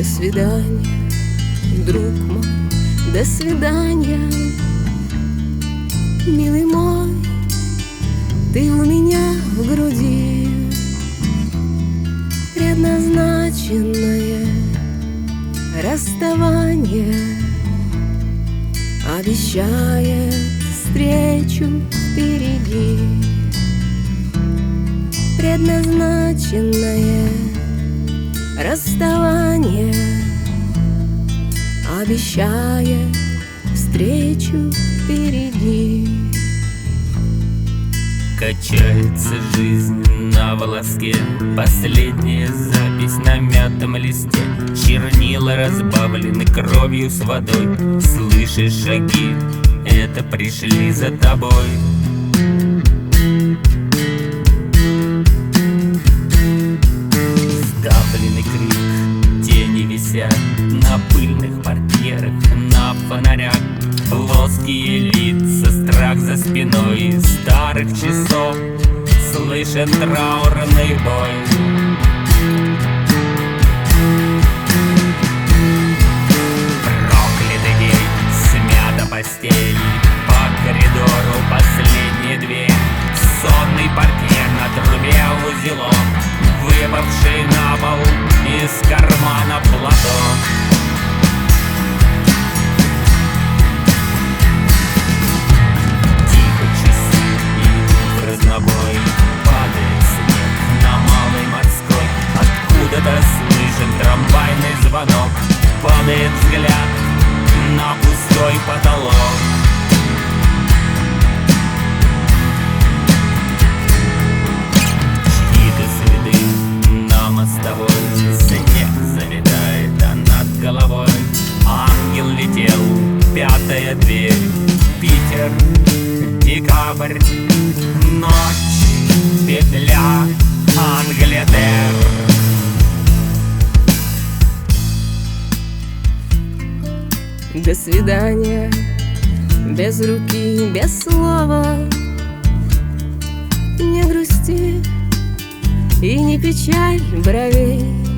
До свидания, друг мой, до свидания. Милый мой, ты у меня в груди, предназначенное расставание обещает встречу впереди. Предназначенное расставание обещает встречу впереди. Качается жизнь на волоске, последняя запись на мятом листе. Чернила разбавлены кровью с водой. Слышишь шаги, это пришли за тобой. Сдавленный крик, тени висят на пыльных портьерах, на фонарях. Плоские лица, страх за спиной старых часов, слышен траурный бой. Проклятый день, смята постель, по коридору последняя дверь. Сонный портьер на трубе узелок, выпавший на пол из кармана платок. Разнобой, падает снег на Малой Морской. Откуда-то слышен трамвайный звонок, падает взгляд на пустой потолок. Чьи-то следы на мостовой, снег заметает, а над головой ангел летел, пятая дверь, Питер, декабрь, ночь, петля, Англетер. До свидания, без руки, без слова. Не грусти и не печаль бровей.